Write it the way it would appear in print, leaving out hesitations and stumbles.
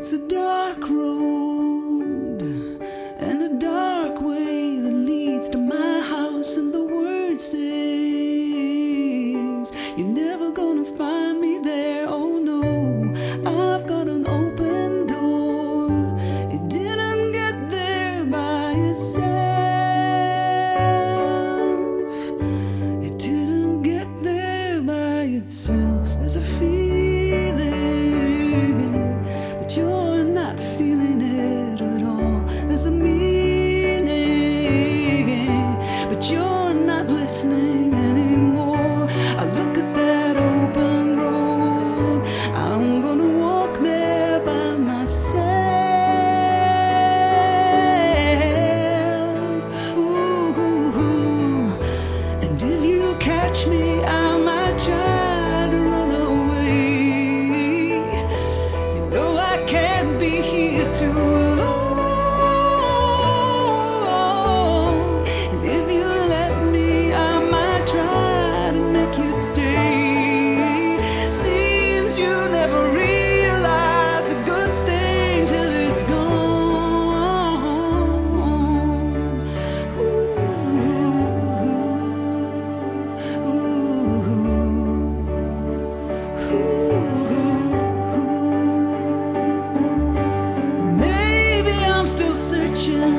It's a dark road and a dark way that leads to my house, and the word says you're never gonna find me there. Oh no, I've got an open door. It didn't get there by itself. It didn't get there by itself. There's a feeling, but you're not feeling it at all. There's a meaning, but you're not listening anymore. I look at that open road, I'm gonna walk there by myself. Ooh, and if you catch me, I might try to run away. You know I can't be here too long, and if you let me, I might try to make you stay. Seems you never realize a good thing till it's gone. Maybe I'm still searching